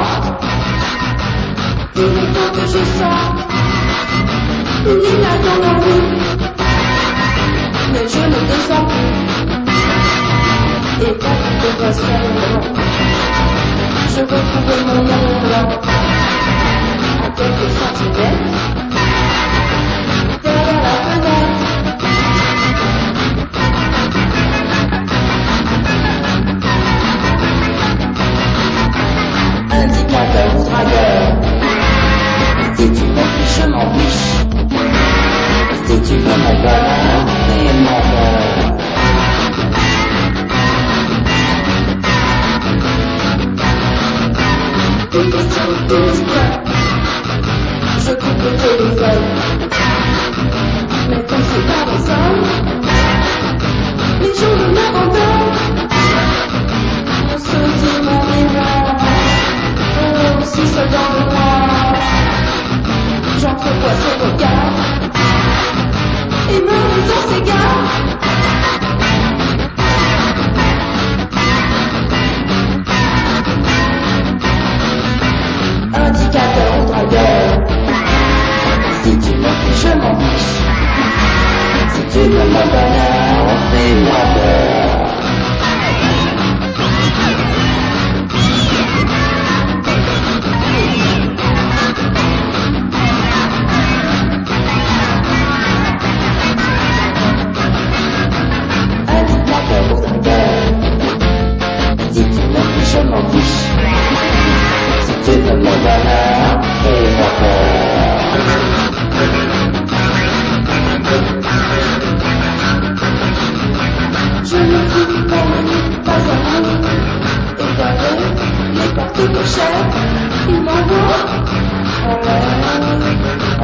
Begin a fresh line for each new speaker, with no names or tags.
uniquement que je sens. Il y a dans la rue, mais je ne te sens plus. Et quand tu te passes tellement, je retrouve mon amour à quelques centimètres derrière la fenêtre. Indicateur ou dragueur, si tu m'en fiches, je m'en fiche. Si tu veux mon bonheur, et mon bonheur. Des questions quotidiennes, je coupe le téléphone. Mais comme c'est pas mon sol, les jours de m'abandonnent. On se dit mon miroir, oh, si seul dans le noir. J'entrevois ses regards, et mon temps s'égare. Indicateur ou dragueur, si tu m'en fiches, je m'en fiche. Si tu veux mon bonheur, fais-moi peur. Indicateur ou dragueur, si tu m'en fiches, je m'en fiche. Si tu veux mon bonheur, fais-moi peur. Je ne vis pas à nous, et derrière les portes cochères, il m'envoie en l'air.